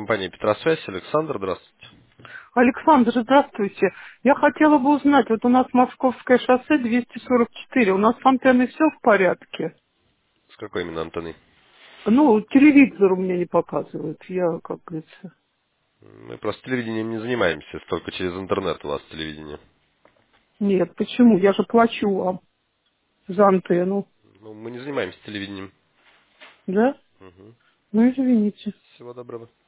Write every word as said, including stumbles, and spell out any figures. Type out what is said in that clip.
компания Петросвязь. Александр, здравствуйте. Александр, здравствуйте. Я хотела бы узнать, вот у нас Московское шоссе двести сорок четыре, у нас с антенной все в порядке? С какой именно антенной? Ну, телевизор у меня не показывает, я, как говорится... Мы просто телевидением не занимаемся, только через интернет у вас телевидение. Нет, почему? Я же плачу вам за антенну, Ну, мы не занимаемся телевидением. да? Мгм. Ну, извините. Всего доброго.